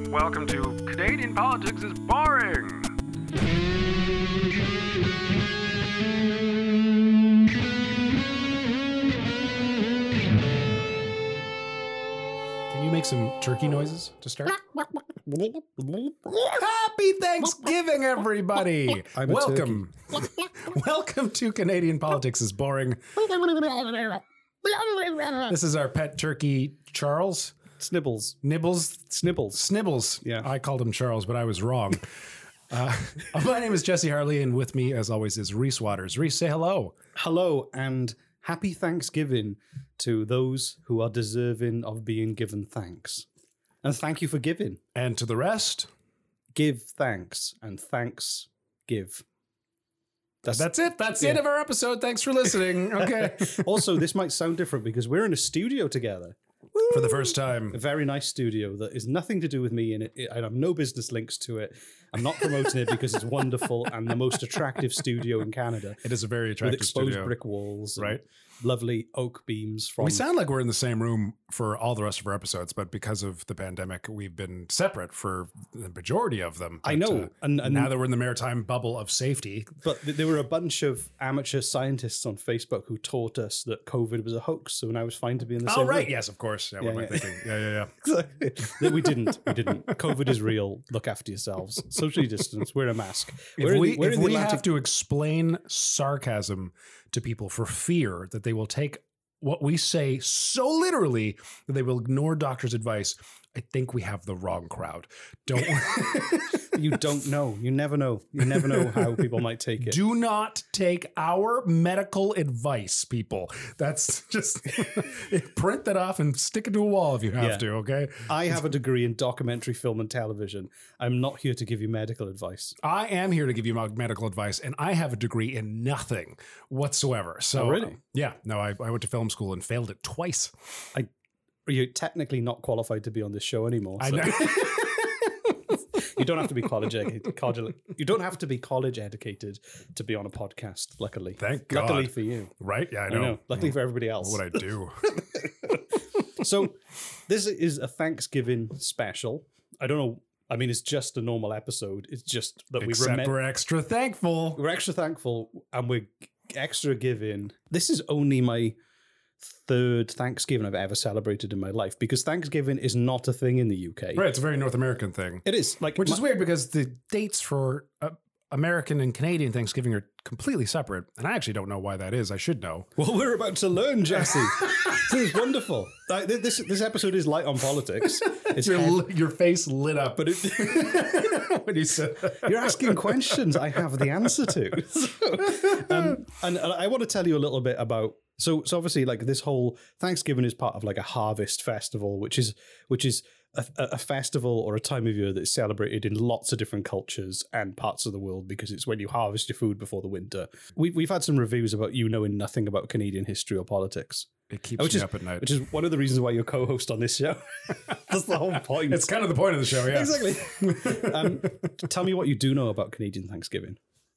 Welcome to Canadian Politics is Boring. Can you make some turkey noises to start? Happy Thanksgiving, everybody! Welcome. Welcome to Canadian Politics is Boring. This is our pet turkey, Charles. Snibbles. Nibbles? Snibbles. Yeah. I called him Charles, but I was wrong. My name is Jesse Harley, and with me, as always, is Reese Waters. Reese, say hello. Hello, and happy Thanksgiving to those who are deserving of being given thanks. And thank you for giving. And to the rest, Give thanks, and thanks give. that's it. That's the end of our episode. Thanks for listening. Okay. Also, this might sound different because we're in a studio together. For the first time. A very nice studio that is nothing to do with me in it. I have no business links to it. I'm not promoting it because it's wonderful and the most attractive studio in Canada. It is a very attractive With exposed studio. brick walls. And Right. lovely oak beams from... We sound like we're in the same room for all the rest of our episodes, but because of the pandemic, we've been separate for the majority of them. I But, know. And now that we're in the maritime bubble of safety, But there were a bunch of amateur scientists on Facebook who taught us that COVID was a hoax. So now it's fine to be in the same room. yes, of course. Yeah, what am I yeah. thinking? Yeah. That we didn't. COVID is real. Look after yourselves. Socially distance. Wear a mask. If we we're in the have Atlantic- to explain sarcasm to people for fear that they will take what we say so literally that they will ignore doctors' advice, I think we have the wrong crowd. Don't You don't know. You never know. You never know how people might take it. do not take our medical advice, people. That's just print that off and stick it to a wall if you have Yeah. to, okay? I have a degree in documentary film and television. I'm not here to give you medical advice. I am here to give you medical advice, and I have a degree in nothing whatsoever. So, Oh, really? Yeah. No, I went to film school and failed it twice. You're technically not qualified to be on this show anymore. I so- know. You don't have to be college educated. You don't have to be college educated to be on a podcast. Luckily, Thank God. Luckily for you, Right? Yeah, I I know. know. Luckily for everybody else. What would I do? So this is a Thanksgiving special. I don't know. I mean, it's just a normal episode. It's just that Except we're extra thankful. we're extra thankful and we're extra giving. This is only my third Thanksgiving I've ever celebrated in my life because Thanksgiving is not a thing in the UK. Right, it's a very North American thing. It is like Which is weird because the dates for American and Canadian Thanksgiving are completely separate. And I actually don't know why that is. I should know. Well, we're about to learn, Jesse. This is wonderful. Like, this episode is light on politics. It's Your face lit up but when you said that. you're asking questions I have the answer to. And I want to tell you a little bit about. So obviously, like this whole Thanksgiving is part of like a harvest festival, which is a festival or a time of year that's celebrated in lots of different cultures and parts of the world because it's when you harvest your food before the winter. We've had some reviews about you knowing nothing about Canadian history or politics. It keeps me up at night. Which is one of the reasons why you're co-host on this show. That's the whole point. It's kind of the point of the show, yeah. Exactly. Tell me what you do know about Canadian Thanksgiving.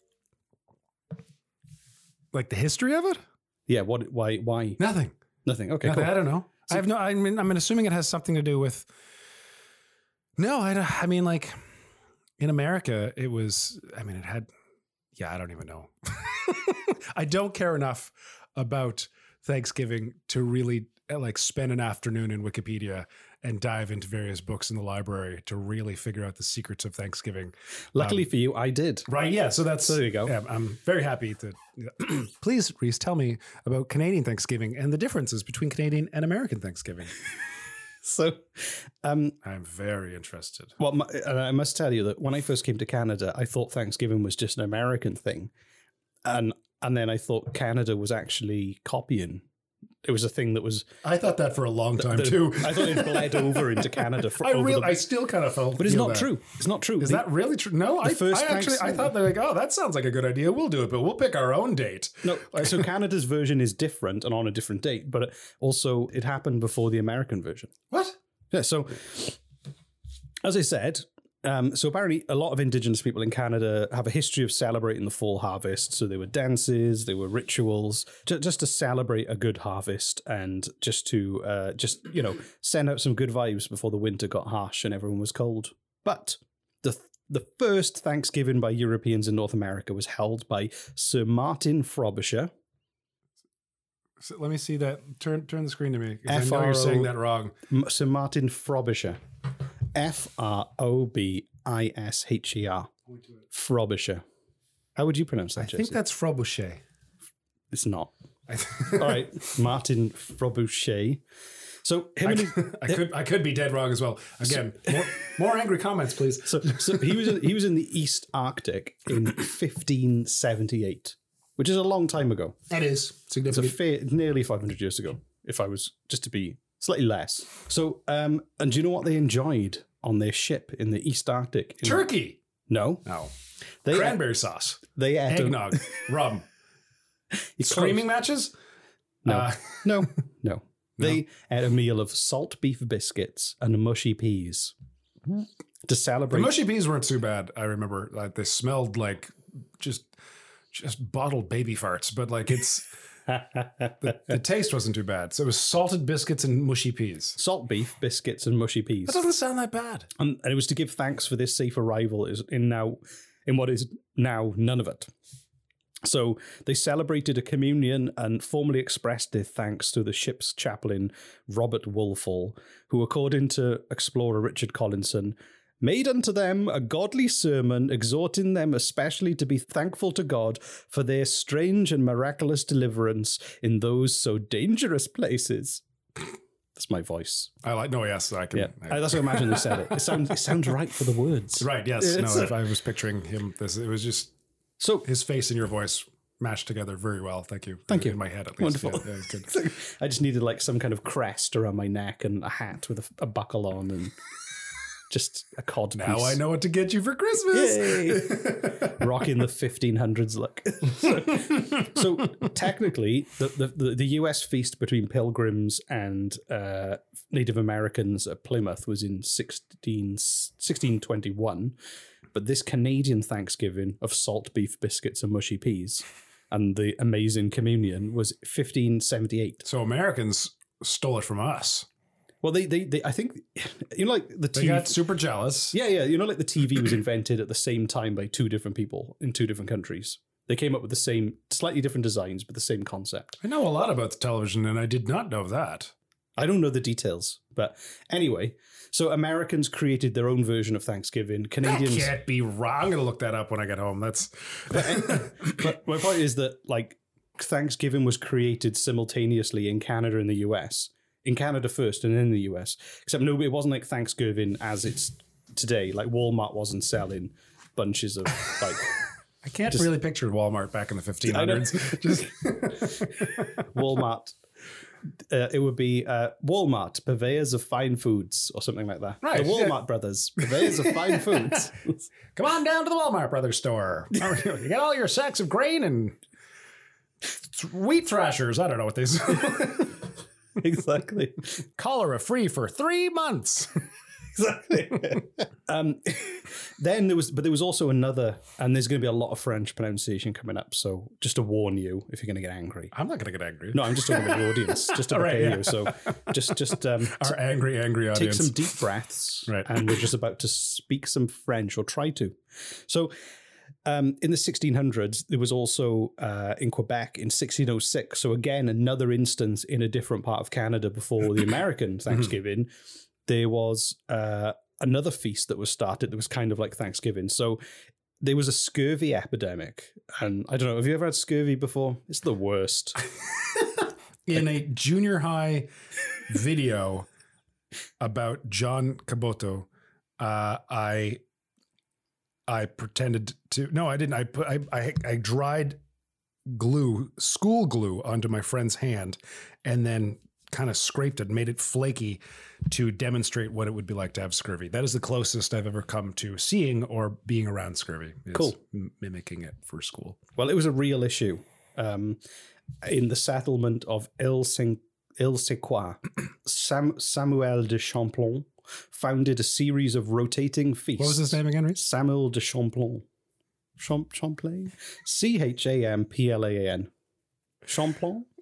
Like the history of it? Yeah. Why? Nothing. Nothing. Okay. Nothing. Cool. I don't know. I have no. I mean, I'm assuming it has something to do with. No, I mean, like in America, it was. I mean, it had. Yeah, I don't even know. I don't care enough about Thanksgiving to really like spend an afternoon in Wikipedia and dive into various books in the library to really figure out the secrets of Thanksgiving. Luckily for you, I did. Right. Yeah. So that's There you go. Yeah, I'm very happy to. Please, Reese, tell me about Canadian Thanksgiving and the differences between Canadian and American Thanksgiving. So, I'm very interested. well, I must tell you that when I first came to Canada, I thought Thanksgiving was just an American thing, and then I thought Canada was actually copying. It was a thing that was. I thought that for a long time too. I thought it bled over into Canada. I still kind of felt. but it's feel not that. true. It's not true. Is that really true? No, I first actually I Thanksgiving- thought they're like, oh, that sounds like a good idea. We'll do it, but we'll pick our own date. No, so Canada's version is different and on a different date, but also it happened before the American version. What? Yeah, so as I said, so apparently a lot of Indigenous people in Canada have a history of celebrating the fall harvest. So there were dances, there were rituals, just to celebrate a good harvest and just to send out some good vibes before the winter got harsh and everyone was cold. But the first Thanksgiving by Europeans in North America was held by Sir Martin Frobisher. So let me see that. Turn the screen to me. 'Cause I know you're saying that wrong. Sir Martin Frobisher. Frobisher. Frobisher. How would you pronounce that, I Jesse? think that's Frobisher. It's not. All right, Martin Frobisher. So I could be dead wrong as well. Again, more angry comments, please. So he was in the East Arctic in 1578, which is a long time ago. That is It's significant. nearly 500 years ago, if I was just to be slightly less. So, and do you know what they enjoyed on their ship in the East Arctic? Turkey. No. No. They Cranberry sauce. They ate Eggnog. Rum. Screaming matches? No. No. They ate a meal of salt beef biscuits and mushy peas to celebrate. The mushy peas weren't too bad. I remember like they smelled like just bottled baby farts, but like it's the taste wasn't too bad. So it was salted biscuits and mushy peas. Salt beef, biscuits, and mushy peas. That doesn't sound that bad. And it was to give thanks for this safe arrival in what is now Nunavut. So they celebrated a communion and formally expressed their thanks to the ship's chaplain, Robert Woolfall, who, according to explorer Richard Collinson, made unto them a godly sermon, exhorting them especially to be thankful to God for their strange and miraculous deliverance in those so dangerous places. That's my voice. I can. Yeah, that's what I imagine they said it. It sounds right for the words. Right, yes. No, if I was picturing him, it was just so his face and your voice matched together very well. Thank you. Thank you. In my head, at least. Wonderful. Yeah, it's good. I just needed like some kind of crest around my neck and a hat with a buckle on and just a cod Now piece. I know what to get you for Christmas. Yay! Rocking the 1500s look. So technically, the US feast between Pilgrims and Native Americans at Plymouth was in 1621, but this Canadian Thanksgiving of salt beef biscuits and mushy peas and the amazing communion was 1578. So Americans stole it from us. Well, they I think, like the They TV got super jealous. Yeah, like the TV was invented at the same time by two different people in two different countries. They came up with the same, slightly different designs, but the same concept. I know a lot about the television, and I did not know that. I don't know the details, but anyway, so Americans created their own version of Thanksgiving. Canadians That can't be wrong. I'm going to look that up when I get home. That's But my point is that like Thanksgiving was created simultaneously in Canada and the US. In Canada first and in the US. Except it wasn't like Thanksgiving as it's today. Like Walmart wasn't selling bunches of like I can't really picture Walmart back in the 1500s. Just Walmart. It would be Walmart, purveyors of fine foods, or something like that. Right, The Walmart brothers, purveyors of fine foods. come on down to the Walmart Brothers store. You got all your sacks of grain and wheat thrashers. I don't know what they say. Exactly. Cholera free for 3 months. Exactly. Then there was also another, and there's going to be a lot of French pronunciation coming up. So just to warn you, if you're going to get angry. I'm not going to get angry. No, I'm just talking about the audience, just to prepare you. So just Our angry audience. take some deep breaths, Right. and we're just about to speak some French, or try to. So in the 1600s, there was also in Quebec in 1606. So again, another instance in a different part of Canada before the American Thanksgiving. There was another feast that was started that was kind of like Thanksgiving. So there was a scurvy epidemic. And I don't know, have you ever had scurvy before? It's the worst. In a junior high video about John Caboto, I pretended to. No, I didn't. I dried school glue onto my friend's hand, and then kind of scraped it, made it flaky to demonstrate what it would be like to have scurvy. That is the closest I've ever come to seeing or being around scurvy. Is Cool. Mimicking it for school. Well, it was a real issue. In the settlement of Île-Séquoia, Samuel de Champlain founded a series of rotating feasts. What was his name again, Reese? Samuel de Champlain. Champlain? Champlan? Champlain?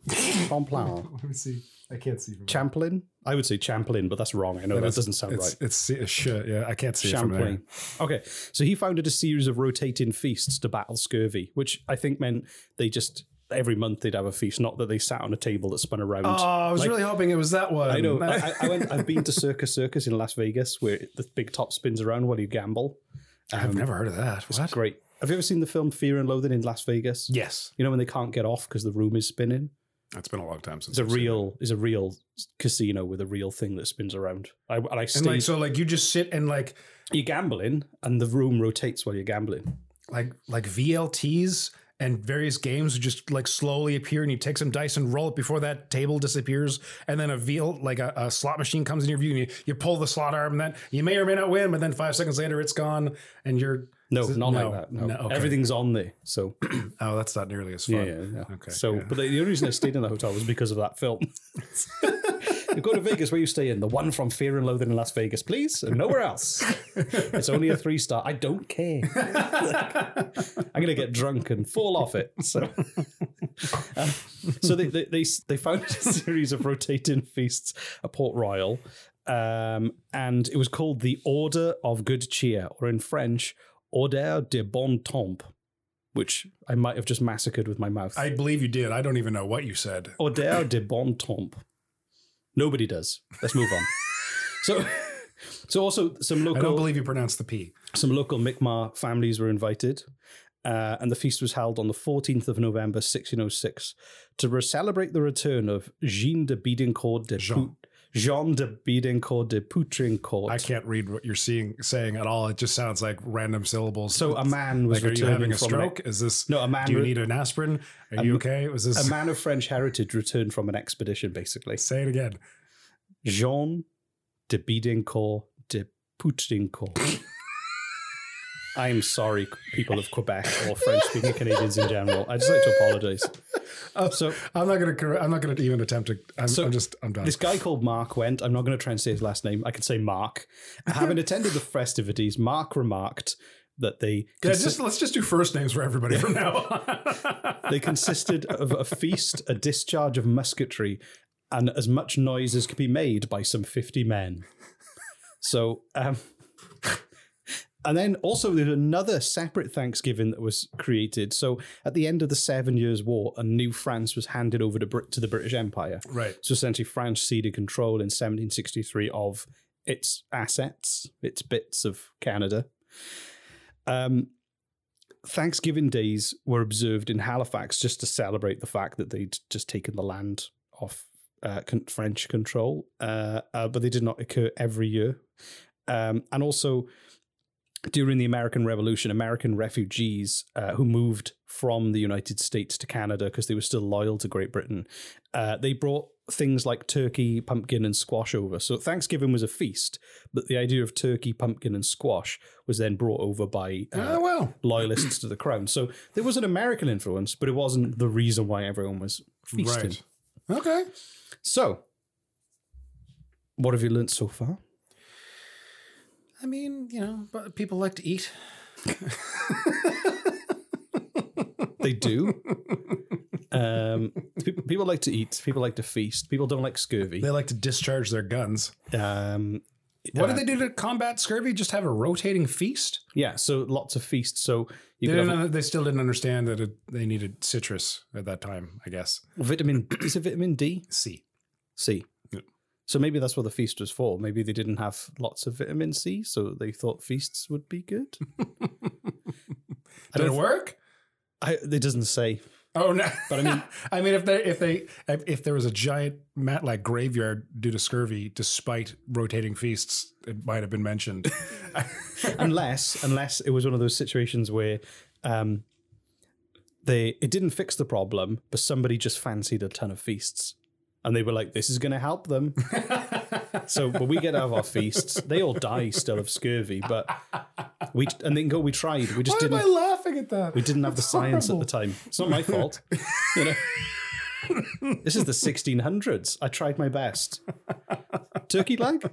Champlain. Let me see. I can't see from Champlain? I would say Champlain, but that's wrong. I know that doesn't sound right. It's a shit. Yeah, I can't see it from there. Champlain. Okay, so he founded a series of rotating feasts to battle scurvy, which I think meant they just every month they'd have a feast, not that they sat on a table that spun around. Oh, I was really hoping it was that one. I know. I've been to Circus in Las Vegas, where the big top spins around while you gamble. I've never heard of that. It's great. Have you ever seen the film Fear and Loathing in Las Vegas? Yes. You know when they can't get off because the room is spinning? It's been a long time since It's a real casino with a real thing that spins around. I stayed, and so you just sit and you're gambling and the room rotates while you're gambling. like VLTs and various games just slowly appear, and you take some dice and roll it before that table disappears, and then a slot machine comes in your view, and you pull the slot arm, and then you may or may not win, but then 5 seconds later it's gone, and you're like that. No. Okay. Everything's on there. So oh, that's not nearly as fun. Yeah. Okay. So, but the only reason I stayed in the hotel was because of that film. You go to Vegas, where you stay in? The one from Fear and Loathing in Las Vegas, please, and nowhere else. It's only a 3-star. I don't care. I'm gonna get drunk and fall off it. So they founded a series of rotating feasts at Port Royal, and it was called the Order of Good Cheer, or in French, Order de Bon Temps, which I might have just massacred with my mouth. I believe you did. I don't even know what you said. Order de Bon Temps. Nobody does. Let's move on. So also some local. I don't believe you pronounced the P. Some local Mi'kmaq families were invited, and the feast was held on the 14th of November, 1606, to celebrate the return of Jean de Bidencourt de Poutrincourt. I can't read what you're saying at all. It just sounds like random syllables. So a man was are you having returning a from stroke? Is this No, a man. Do you need an asprin? Are you okay? Was this a man of French heritage returned from an expedition? Basically, say it again. Jean de Bidencourt de Poutrincourt. I'm sorry, people of Quebec or French-speaking Canadians in general. I just like to apologize. So I'm not going to even attempt to. I'm done. This guy called Mark went. I'm not going to try and say his last name. I can say Mark. Having attended the festivities, Mark remarked that they let's just do first names for everybody from now on. They consisted of a feast, a discharge of musketry, and as much noise as could be made by some 50 men. So. And then also there's another separate Thanksgiving that was created. So at the end of the 7 Years' War, a new France was handed over to the British Empire. Right. So essentially France ceded control in 1763 of its assets, its bits of Canada. Thanksgiving days were observed in Halifax just to celebrate the fact that they'd just taken the land off French control, but they did not occur every year. And also, during the American Revolution, American refugees who moved from the United States to Canada because they were still loyal to Great Britain, they brought things like turkey, pumpkin, and squash over. So Thanksgiving was a feast, but the idea of turkey, pumpkin, and squash was then brought over by loyalists to the crown. So there was an American influence, but it wasn't the reason why everyone was feasting. Right. Okay. So, what have you learnt so far? I mean, but people like to eat. They do. People like to eat. People like to feast. People don't like scurvy. They like to discharge their guns. What did they do to combat scurvy? Just have a rotating feast? Yeah, so lots of feasts. So they still didn't understand that they needed citrus at that time, I guess. Vitamin, is it vitamin D? C. Yep. So maybe that's what the feast was for. Maybe they didn't have lots of vitamin C, so they thought feasts would be good. Did it work? It doesn't say. Oh no! But I mean, if there was a giant mat-like graveyard due to scurvy, despite rotating feasts, it might have been mentioned. unless it was one of those situations where it didn't fix the problem, but somebody just fancied a ton of feasts. And they were like, this is going to help them. So when we get out of our feasts, they all die still of scurvy. But we tried. We just didn't. Why am I laughing at that? We didn't have the science at the time. It's not my fault. This is the 1600s. I tried my best. Turkey leg?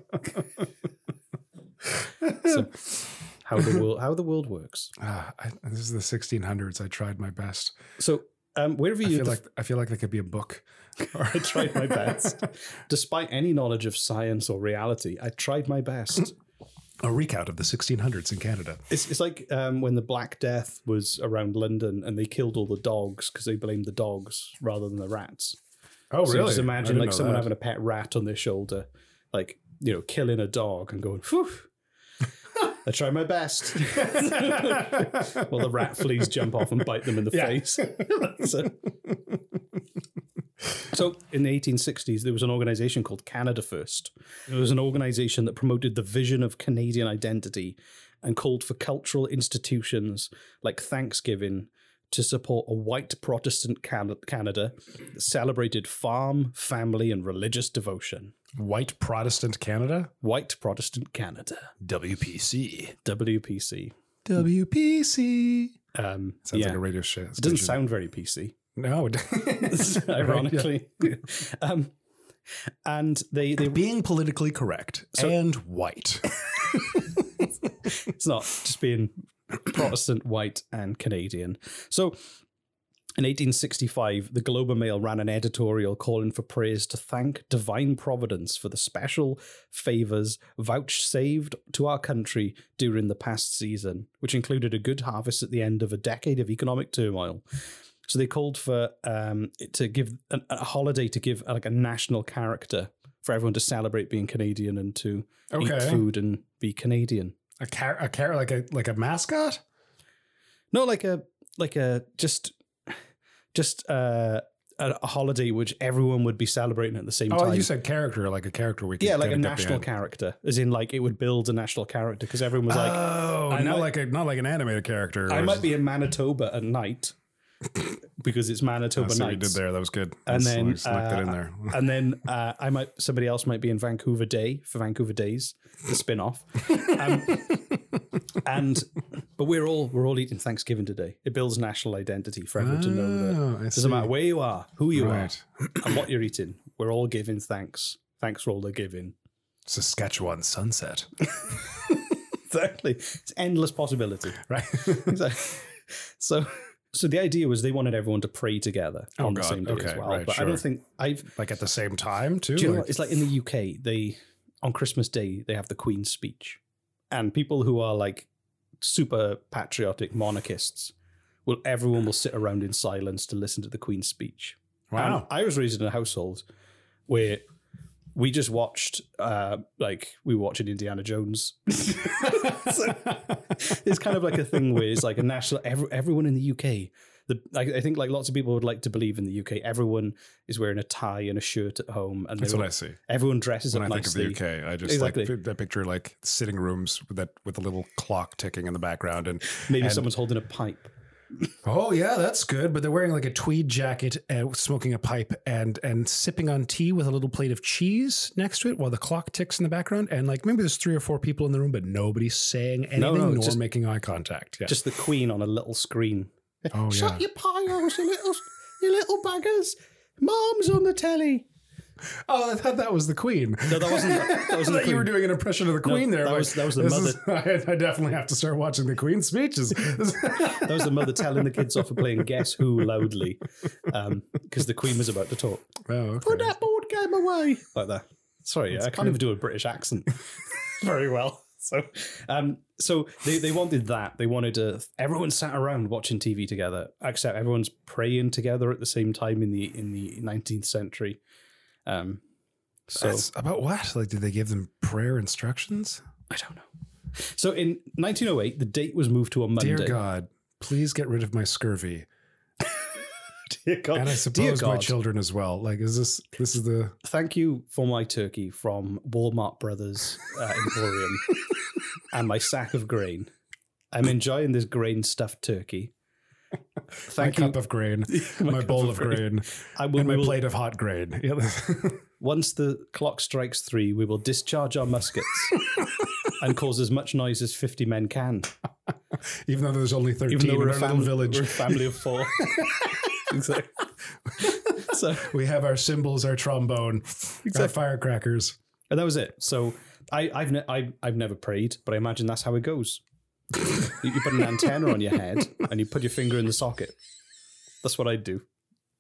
So how the world works. This is the 1600s. I tried my best. So Wherever I you feel like there could be a book. I tried my best. Despite any knowledge of science or reality, I tried my best. A recount of the 1600s in Canada. It's like when the Black Death was around London and they killed all the dogs because they blamed the dogs rather than the rats. Oh, So really? just I imagine didn't like know someone that. having a pet rat on their shoulder, like, you know, killing a dog and going, phew. I tried my best. Well, the rat fleas jump off and bite them in the face. So in the 1860s, there was an organization called Canada First. It was an organization that promoted the vision of Canadian identity and called for cultural institutions like Thanksgiving to support a white Protestant Canada that celebrated farm, family, and religious devotion. White Protestant Canada? White Protestant Canada. WPC. WPC. WPC. Sounds yeah. like a radio show. It doesn't sound very PC. No. Ironically. And they Being politically correct and white. it's not just being Protestant, white, and Canadian. So in 1865, the Globe and Mail ran an editorial calling for prayers to thank divine providence for the special favours vouchsafed to our country during the past season, which included a good harvest at the end of a decade of economic turmoil. So they called for to give a holiday to give like a national character for everyone to celebrate being Canadian and to eat food and be Canadian. A like a mascot? No, like a a holiday which everyone would be celebrating at the same time. Oh, you said character, like a character we could yeah, like get a at the national end. character, as in like it would build a national character because everyone was like, oh, not like an animated character. I might be in Manitoba at night because it's Manitoba That's what you nights. did there. That was good. And then snuck that in there. and then somebody else might be in Vancouver Day for Vancouver Days, the spin-off. But we're all eating Thanksgiving today. It builds national identity for everyone to know that I doesn't see. matter where you are, who you Right. are, and what you're eating. We're all giving thanks. Thanks for all the giving. Saskatchewan sunset. Exactly. It's endless possibility. Right. Exactly. So the idea was they wanted everyone to pray together on the same day as well. right, but I sure. don't think Like at the same time too? Do you know Like- what? It's like in the UK, on Christmas Day, they have the Queen's speech. And people who are like super patriotic monarchists, everyone will sit around in silence to listen to the Queen's speech. Wow. And I was raised in a household where we just watched, we were watching Indiana Jones. So it's kind of like a thing where it's like a national, everyone in the UK, I think like lots of people would like to believe in the UK, everyone is wearing a tie and a shirt at home. And That's what I see. everyone dresses When up I think nicely. of the UK, I just Exactly. like picture like sitting rooms with a little clock ticking in the background, and Maybe someone's holding a pipe. oh yeah, that's good. But they're wearing like a tweed jacket, smoking a pipe, and sipping on tea with a little plate of cheese next to it, while the clock ticks in the background. And like maybe there's 3 or 4 people in the room, but nobody's saying anything nor just- making eye contact. Yeah. Just the Queen on a little screen. oh Shut yeah. your piles, you little buggers. Mom's on the telly. Oh, I thought that was the Queen. No, that wasn't. That I wasn't the thought you were Queen. doing an impression of the Queen there. that Like, was the this mother. is- I definitely have to start watching the Queen's speeches. That was the mother telling the kids off for playing Guess Who loudly, because the Queen was about to talk. Oh, okay. Put that board game away, like that. Sorry, I can't even do a British accent very well. So they wanted that. They wanted everyone sat around watching TV together, except everyone's praying together at the same time in the 19th century. So That's about what? Like, did they give them prayer instructions? I don't know. So in 1908, the date was moved to a Monday. Dear God, please get rid of my scurvy. Dear God. And I Dear suppose my God. children as well. Like, this is the... Thank you for my turkey from Walmart Brothers Emporium and my sack of grain. I'm enjoying this grain stuffed turkey. my cup of grain, my bowl of grain, and my plate of hot grain. Yeah. Once the clock strikes 3, we will discharge our muskets and cause as much noise as 50 men can. Even though there's only 13 Even though we're in our little village. we're a family of 4. Exactly. So, We have our cymbals, our trombone, our firecrackers. and that was it. So I've never prayed, but I imagine that's how it goes. You put an antenna on your head and you put your finger in the socket. That's what I'd do.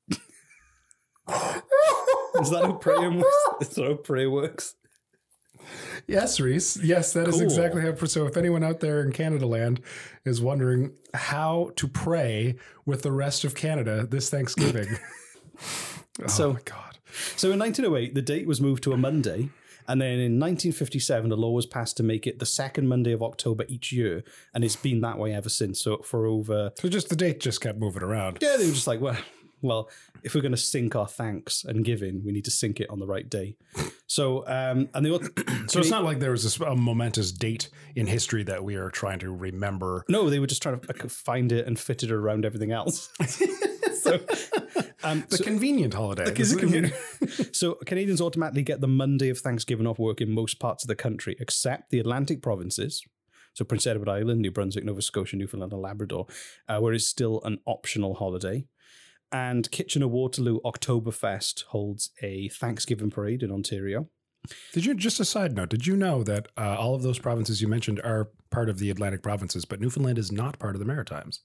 Is that how prayer works? Is that how prayer works? Yes, Reese. Yes, that is Cool. exactly how. So if anyone out there in Canada land is wondering how to pray with the rest of Canada this Thanksgiving. Oh my God. So in 1908, the date was moved to a Monday. And then in 1957, a law was passed to make it the second Monday of October each year. And it's been that way ever since. So for over... So just the date just kept moving around. Yeah, they were just like, well, if we're going to sync our thanks and giving, we need to sync it on the right day. So, and they all... So it's not like there was a momentous date in history that we are trying to remember. No, they were just trying to find it and fit it around everything else. So... The convenient holiday. So Canadians automatically get the Monday of Thanksgiving off work in most parts of the country, except the Atlantic provinces. So Prince Edward Island, New Brunswick, Nova Scotia, Newfoundland and Labrador, where it's still an optional holiday. And Kitchener-Waterloo Oktoberfest holds a Thanksgiving parade in Ontario. Just a side note, did you know that all of those provinces you mentioned are part of the Atlantic provinces, but Newfoundland is not part of the Maritimes?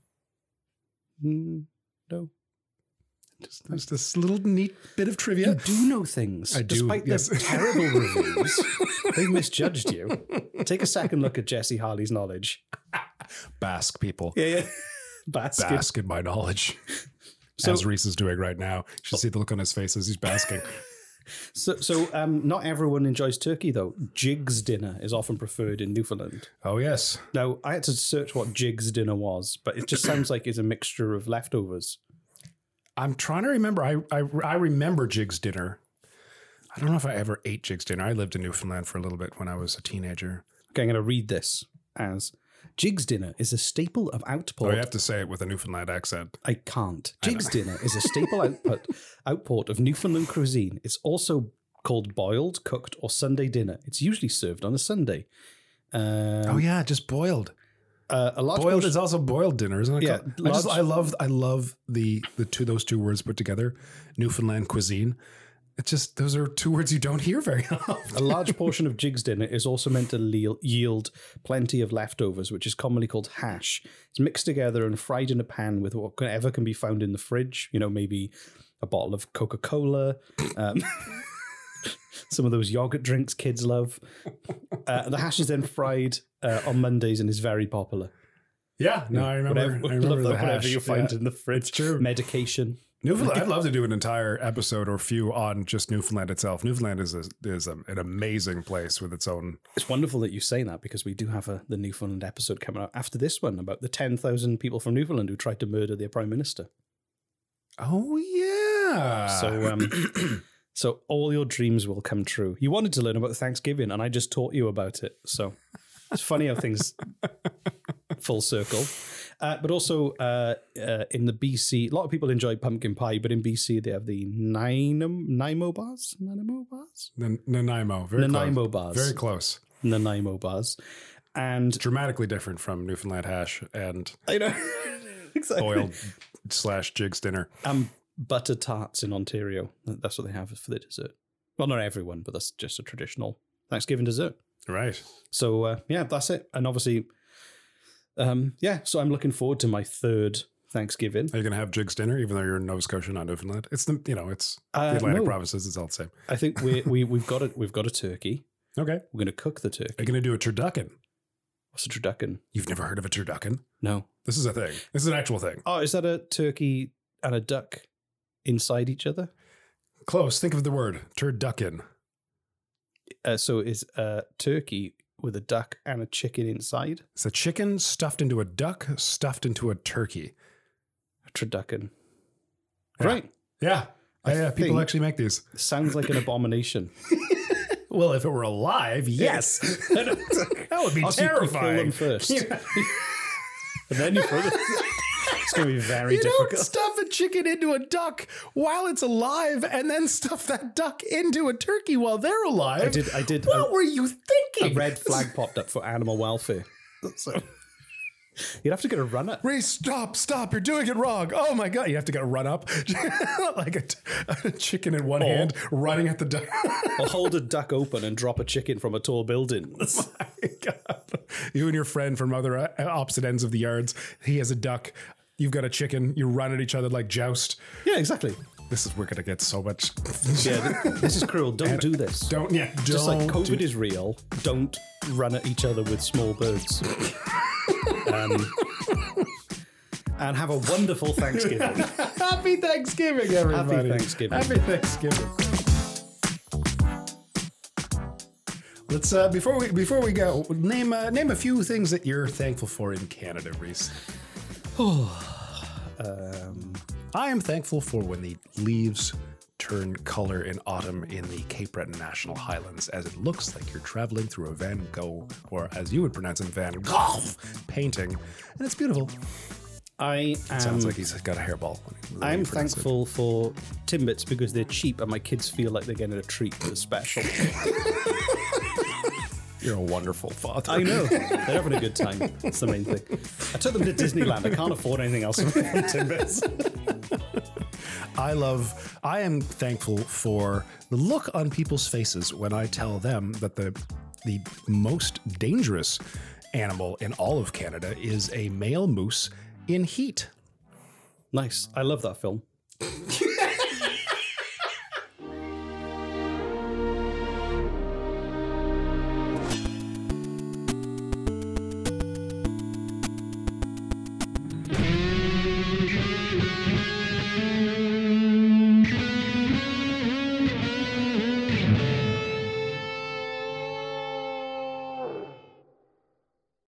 No. Just this little neat bit of trivia. You do know things. I do, Despite yes. the terrible reviews, they've misjudged you. Take a second look at Jesse Harley's knowledge. Bask, people. Yeah. Basket. Bask in my knowledge. As Reese is doing right now. You should see the look on his face as he's basking. So not everyone enjoys turkey, though. Jig's dinner is often preferred in Newfoundland. Oh, yes. Now, I had to search what Jig's dinner was, but it just sounds like it's a mixture of leftovers. I'm trying to remember. I remember Jig's dinner. I don't know if I ever ate Jig's dinner. I lived in Newfoundland for a little bit when I was a teenager. Okay, I'm going to read this as... Jig's dinner is a staple of outport. Oh, you have to say it with a Newfoundland accent. I can't. Jig's dinner is a staple output of Newfoundland cuisine. It's also called boiled, cooked, or Sunday dinner. It's usually served on a Sunday. Oh yeah, just boiled. A large Boiled portion- is also boiled dinner, isn't it? Yeah, I love those two words put together. Newfoundland cuisine. It's just those are two words you don't hear very often. A large portion of Jig's dinner is also meant to yield plenty of leftovers, which is commonly called hash. It's mixed together and fried in a pan with whatever can be found in the fridge. You know, maybe a bottle of Coca-Cola, some of those yogurt drinks kids love. The hash is then fried on Mondays and is very popular. Yeah, no, I remember. Whatever you find in the fridge. True. Medication. Newfoundland. I'd love to do an entire episode or few on just Newfoundland itself. Newfoundland is an amazing place with its own. It's wonderful that you say that because we do have the Newfoundland episode coming out after this one about the 10,000 people from Newfoundland who tried to murder their prime minister. Oh yeah. So all your dreams will come true. You wanted to learn about Thanksgiving, and I just taught you about it. So it's funny how things full circle. But also in the BC, a lot of people enjoy pumpkin pie, but in BC they have the Nanaimo bars. Nanaimo. Very Nanaimo close. bars. Very close. Nanaimo bars. And Dramatically different from Newfoundland hash and I know exactly. boiled / Jig's dinner. Butter tarts in Ontario. That's what they have for the dessert. Well, not everyone, but that's just a traditional Thanksgiving dessert. Right. So yeah, that's it. And obviously, so I'm looking forward to my third Thanksgiving. Are you going to have Jig's dinner, even though you're in Nova Scotia, not Newfoundland? It's the Atlantic provinces. It's all the same. I think we've got a turkey. Okay. We're going to cook the turkey. Are you going to do a turducken? What's a turducken? You've never heard of a turducken? No. This is a thing. This is an actual thing. Oh, is that a turkey and a duck inside each other? Close. Think of the word turducken. So is a turkey with a duck and a chicken inside? It's a chicken stuffed into a duck, stuffed into a turkey. A turducken. Yeah. Right. Yeah. People think- actually make these. Sounds like an abomination. Well, if it were alive, yes. That would be Also, you kill terrifying. them first. Yeah. And then you put it. It's going to be very You difficult. don't stuff a chicken into a duck while it's alive and then stuff that duck into a turkey while they're alive. I did. What were you A thinking? red flag popped up for animal welfare. So you'd have to get a run up. Reese, stop. You're doing it wrong. Oh my God. You have to get a run up like a chicken in one hand running at the duck. Or hold a duck open and drop a chicken from a tall building. My God. You and your friend from other opposite ends of the yards. He has a duck. You've got a chicken. You run at each other like Joust. Yeah, exactly. We're going to get so much. Yeah, this is cruel. Don't do this. Just like COVID is real. Don't run at each other with small birds. And have a wonderful Thanksgiving. Happy Thanksgiving, everybody. Happy Thanksgiving. Happy Thanksgiving. Let's before we go, name a few things that you're thankful for in Canada, Reese. I am thankful for when the leaves turn color in autumn in the Cape Breton National Highlands, as it looks like you're traveling through a Van Gogh, or as you would pronounce it, Van Gogh painting, and it's beautiful. Sounds like he's got a hairball. I'm thankful for Timbits because they're cheap and my kids feel like they're getting a treat that's special. You're a wonderful father. I know. They're having a good time. That's the main thing. I took them to Disneyland. I can't afford anything else from Timbits. I am thankful for the look on people's faces when I tell them that the most dangerous animal in all of Canada is a male moose in heat. Nice. I love that film.